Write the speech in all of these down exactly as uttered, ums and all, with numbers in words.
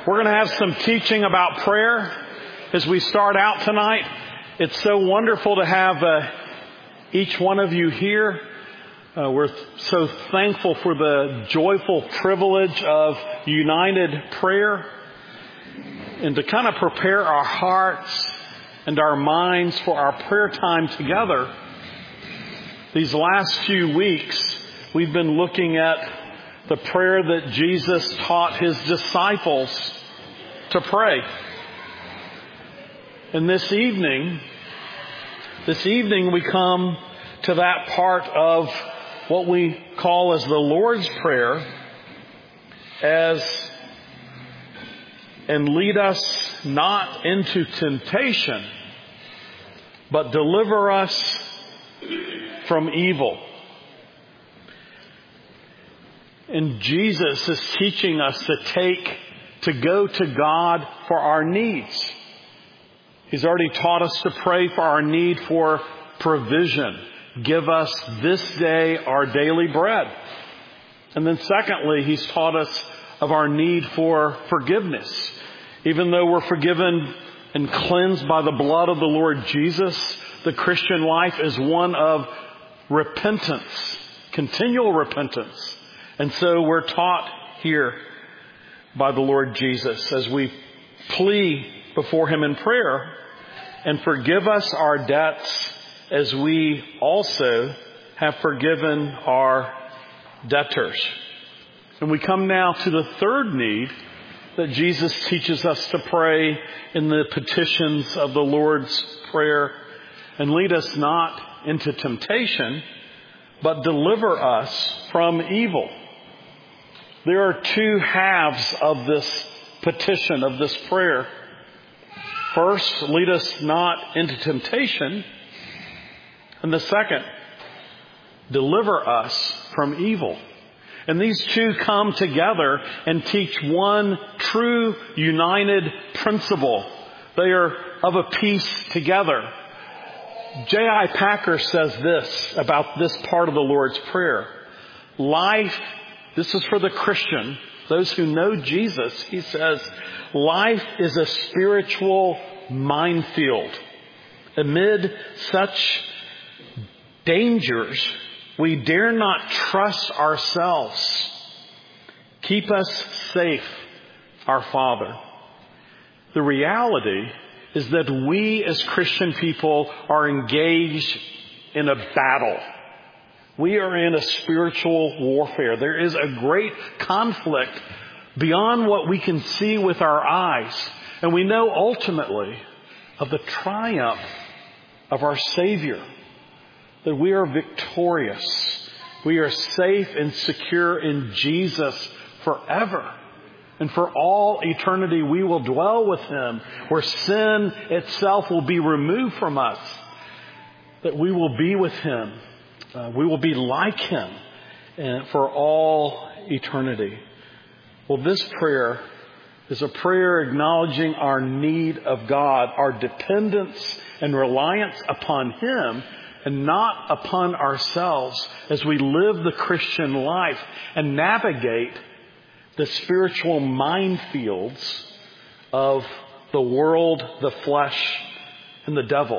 We're going to have some teaching about prayer as we start out tonight. It's so wonderful to have uh, each one of you here. Uh, we're so thankful for the joyful privilege of united prayer and to kind of prepare our hearts and our minds for our prayer time together. These last few weeks, we've been looking at the prayer that Jesus taught His disciples to pray. And this evening, this evening we come to that part of what we call as the Lord's Prayer, as and lead us not into temptation, but deliver us from evil. And Jesus is teaching us to take, to go to God for our needs. He's already taught us to pray for our need for provision. Give us this day our daily bread. And then secondly, He's taught us of our need for forgiveness. Even though we're forgiven and cleansed by the blood of the Lord Jesus, the Christian life is one of repentance, continual repentance. And so we're taught here by the Lord Jesus as we plea before Him in prayer, and forgive us our debts as we also have forgiven our debtors. And we come now to the third need that Jesus teaches us to pray in the petitions of the Lord's Prayer, and lead us not into temptation, but deliver us from evil. There are two halves of this petition, of this prayer. First, lead us not into temptation. And the second, deliver us from evil. And these two come together and teach one true united principle. They are of a piece together. J I Packer says this about this part of the Lord's Prayer. Life, this is for the Christian, those who know Jesus. He says, life is a spiritual minefield. Amid such dangers, we dare not trust ourselves. Keep us safe, our Father. The reality is that we as Christian people are engaged in a battle. We are in a spiritual warfare. There is a great conflict beyond what we can see with our eyes. And we know ultimately of the triumph of our Savior, that we are victorious. We are safe and secure in Jesus forever. And for all eternity we will dwell with Him, where sin itself will be removed from us, that we will be with Him. Uh, we will be like Him and for all eternity. Well, this prayer is a prayer acknowledging our need of God, our dependence and reliance upon Him and not upon ourselves as we live the Christian life and navigate the spiritual minefields of the world, the flesh, and the devil.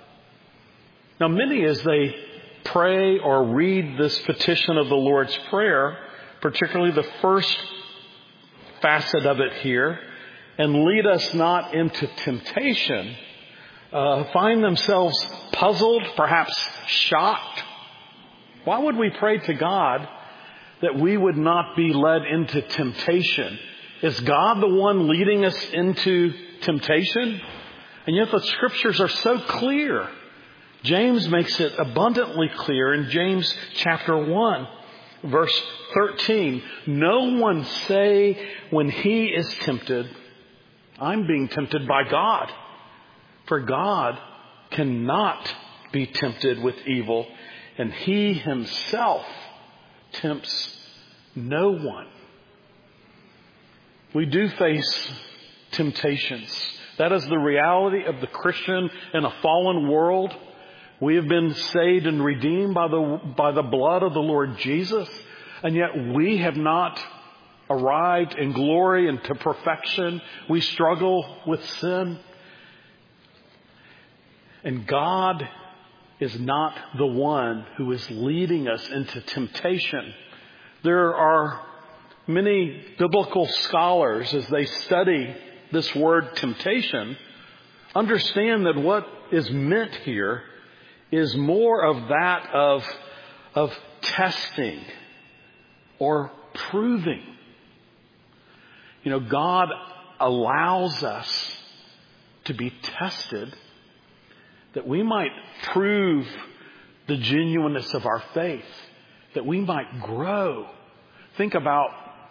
Now, many as they pray or read this petition of the Lord's Prayer, particularly the first facet of it here, and lead us not into temptation, uh, find themselves puzzled, perhaps shocked. Why would we pray to God that we would not be led into temptation? Is God the one leading us into temptation? And yet the Scriptures are so clear. James makes it abundantly clear in James chapter one, verse thirteen. No one say when he is tempted, I'm being tempted by God. For God cannot be tempted with evil, and He Himself tempts no one. We do face temptations. That is the reality of the Christian in a fallen world. We have been saved and redeemed by the by the blood of the Lord Jesus, and yet we have not arrived in glory and to perfection. We struggle with sin. And God is not the one who is leading us into temptation. There are many biblical scholars, as they study this word temptation, understand that what is meant here is more of that of, of testing or proving. You know, God allows us to be tested that we might prove the genuineness of our faith, that we might grow. Think about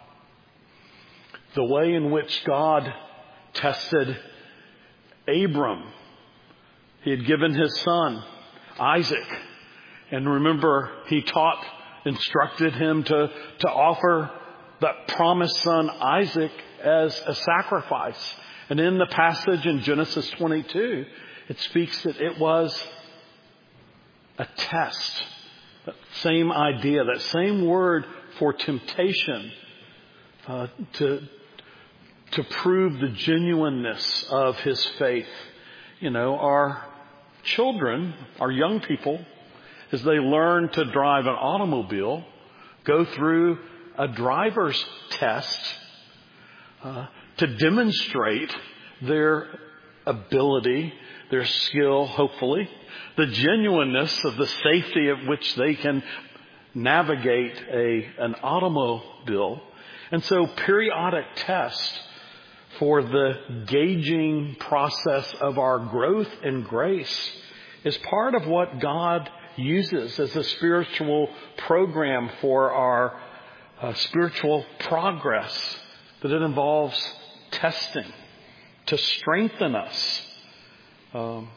the way in which God tested Abram. He had given his son, Isaac. And remember, he taught, instructed him to, to offer that promised son, Isaac, as a sacrifice. And in the passage in Genesis twenty-two, it speaks that it was a test. That same idea, that same word for temptation, uh, to to prove the genuineness of his faith. You know, our children, our young people, as they learn to drive an automobile, go through a driver's test uh, to demonstrate their ability, their skill, hopefully, the genuineness of the safety at which they can navigate a an automobile. And so periodic tests for the gauging process of our growth in grace is part of what God uses as a spiritual program for our uh, spiritual progress, that it involves testing to strengthen us. Um,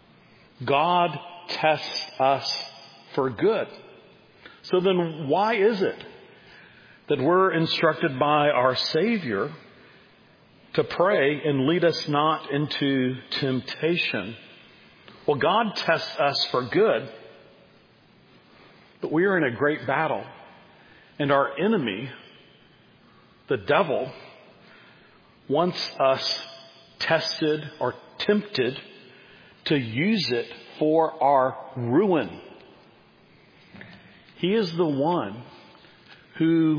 God tests us for good. So then why is it that we're instructed by our Savior to pray and lead us not into temptation? Well, God tests us for good, but we are in a great battle. And our enemy, the devil, wants us tested or tempted to use it for our ruin. He is the one who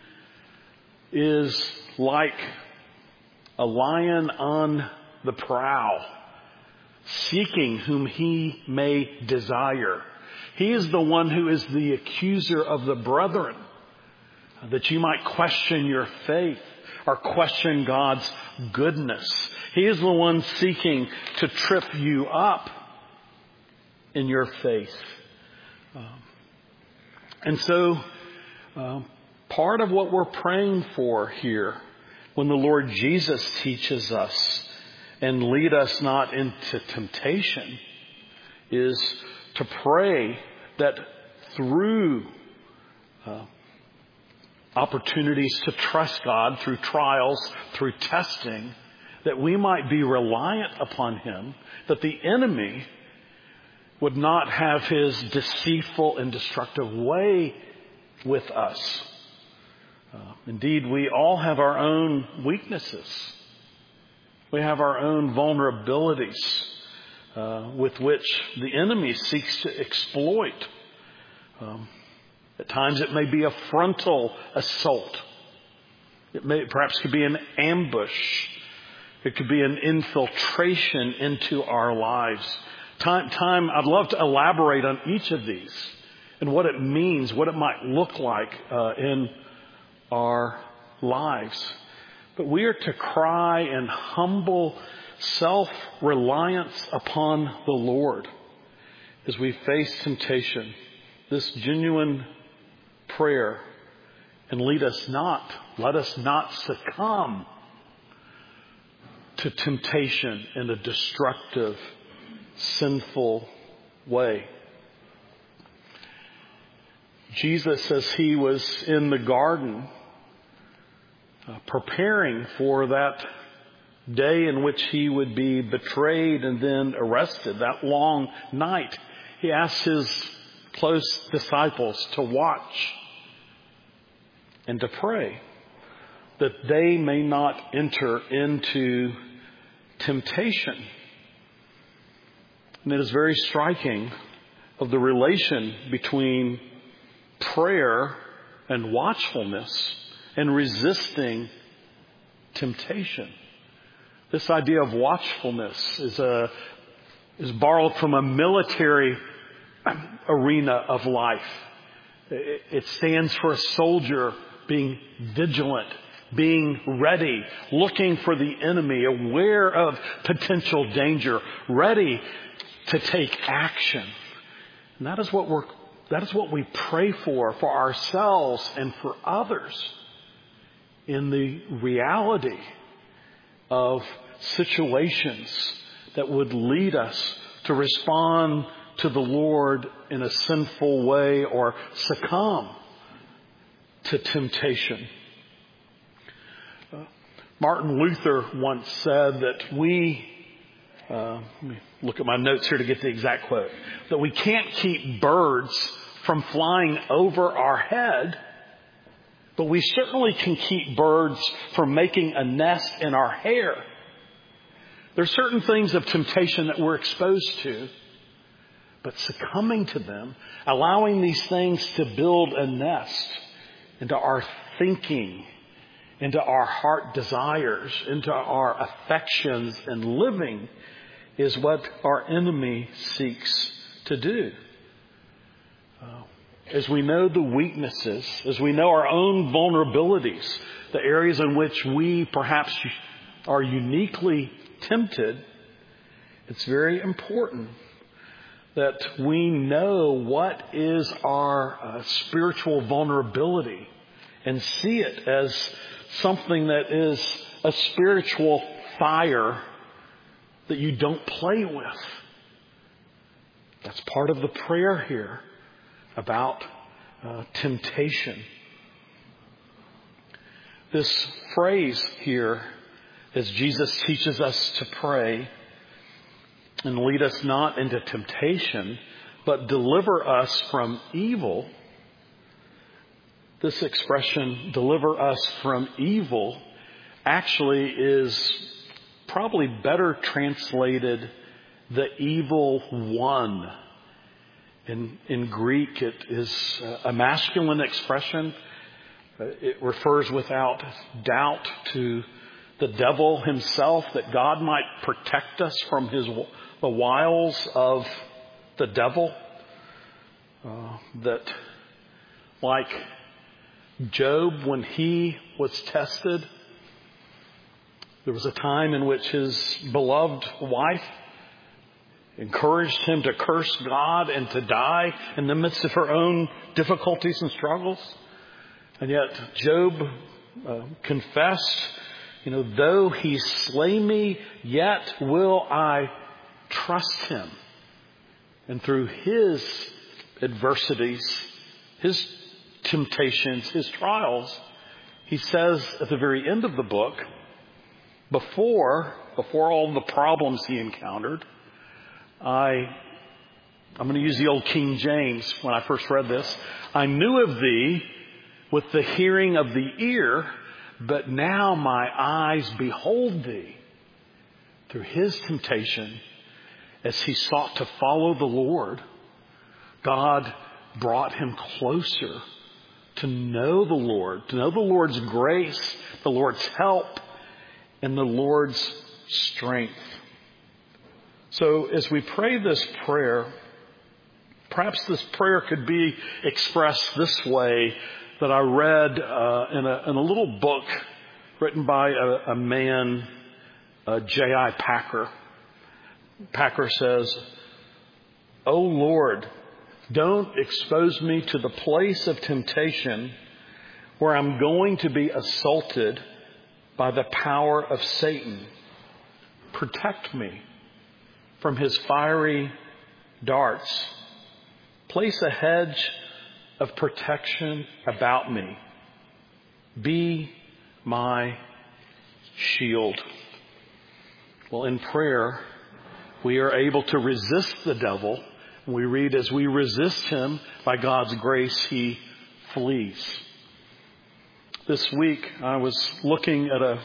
is like a lion on the prowl, seeking whom he may desire. He is the one who is the accuser of the brethren, that you might question your faith or question God's goodness. He is the one seeking to trip you up in your faith. Um, and so, um, part of what we're praying for here, when the Lord Jesus teaches us and lead us not into temptation, is to pray that through uh, opportunities to trust God, through trials, through testing, that we might be reliant upon Him, that the enemy would not have his deceitful and destructive way with us. Uh, indeed, we all have our own weaknesses. We have our own vulnerabilities uh, with which the enemy seeks to exploit. Um, at times it may be a frontal assault. It may perhaps could be an ambush. It could be an infiltration into our lives. Time, time, I'd love to elaborate on each of these and what it means, what it might look like uh, in our lives. But we are to cry in humble self-reliance upon the Lord as we face temptation. This genuine prayer, and lead us not, let us not succumb to temptation in a destructive, sinful way. Jesus, as he was in the garden, uh, preparing for that day in which he would be betrayed and then arrested, that long night, he asked his close disciples to watch and to pray. that they may not enter into temptation. And it is very striking of the relation between prayer and watchfulness and resisting temptation. This idea of watchfulness is a is borrowed from a military arena of life. It stands for a soldier being vigilant, being ready, looking for the enemy, aware of potential danger, ready to take action. And that is what we're that is what we pray for for ourselves and for others in the reality of situations that would lead us to respond to the Lord in a sinful way or succumb to temptation. Uh, Martin Luther once said that we, uh, let me look at my notes here to get the exact quote, that we can't keep birds from flying over our head, but we certainly can keep birds from making a nest in our hair. There are certain things of temptation that we're exposed to, but succumbing to them, allowing these things to build a nest into our thinking, into our heart desires, into our affections and living is what our enemy seeks to do. Uh, as we know the weaknesses, as we know our own vulnerabilities, the areas in which we perhaps are uniquely tempted, it's very important that we know what is our uh, spiritual vulnerability and see it as something that is a spiritual fire that you don't play with. That's part of the prayer here about uh, temptation. This phrase here, as Jesus teaches us to pray and lead us not into temptation, but deliver us from evil. This expression, deliver us from evil, actually is probably better translated the evil one. In, in Greek, it is a masculine expression. It refers without doubt to the devil himself, that God might protect us from his the wiles of the devil. Uh, that like Job, when he was tested, there was a time in which his beloved wife encouraged him to curse God and to die in the midst of her own difficulties and struggles. And yet Job uh, confessed, you know, though he slay me, yet will I trust him. And through his adversities, his temptations, his trials, he says at the very end of the book, before, before all the problems he encountered, I, I'm going to use the old King James when I first read this. I knew of thee with the hearing of the ear, but now my eyes behold thee. Through his temptation, as he sought to follow the Lord, God brought him closer to know the Lord, to know the Lord's grace, the Lord's help, and the Lord's strength. So as we pray this prayer, perhaps this prayer could be expressed this way, that I read uh, in, a, in a little book written by a, a man, uh, J I Packer. Packer says, "O Lord, don't expose me to the place of temptation where I'm going to be assaulted by the power of Satan. Protect me from his fiery darts. Place a hedge of protection about me. Be my shield." Well, in prayer, we are able to resist the devil. We read, as we resist him, by God's grace, he flees. This week I was looking at a,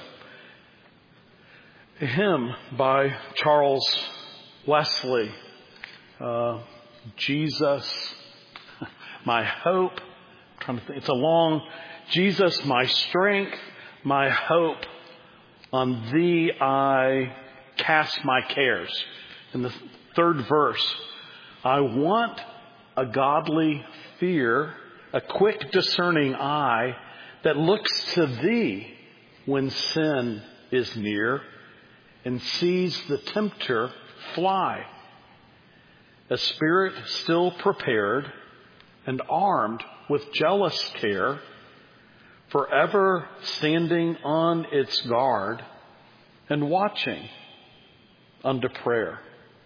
a hymn by Charles Wesley, uh, Jesus, my hope. I'm trying to think. It's a long, Jesus, my strength, my hope, on thee I cast my cares. In the third verse, I want a godly fear, a quick discerning eye that looks to thee when sin is near and sees the tempter fly. A spirit still prepared and armed with jealous care, forever standing on its guard and watching unto prayer.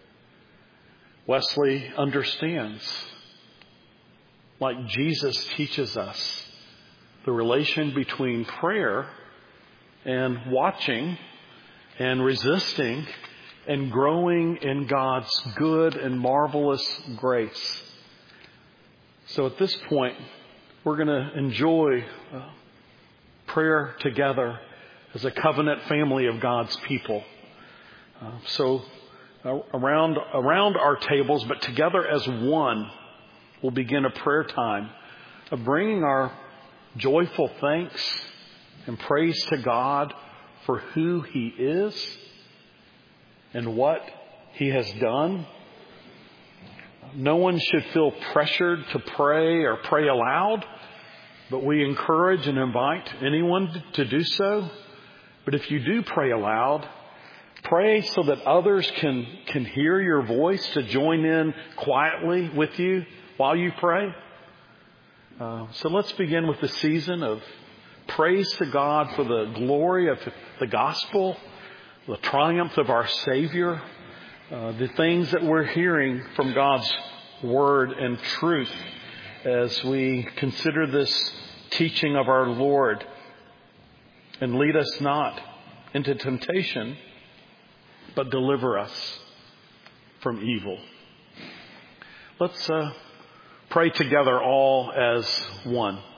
Wesley understands, like Jesus teaches us, the relation between prayer and watching and resisting and growing in God's good and marvelous grace. So at this point, we're going to enjoy uh, prayer together as a covenant family of God's people. Uh, so uh, around around our tables, but together as one, we'll begin a prayer time of bringing our joyful thanks and praise to God for who He is and what He has done. No one should feel pressured to pray or pray aloud, but we encourage and invite anyone to do so. But if you do pray aloud, pray so that others can, can hear your voice, to join in quietly with you while you pray. Uh, so let's begin with the season of praise to God for the glory of the gospel, the triumph of our Savior, uh, the things that we're hearing from God's word and truth as we consider this teaching of our Lord. And lead us not into temptation, but deliver us from evil. Let's uh, pray together all as one.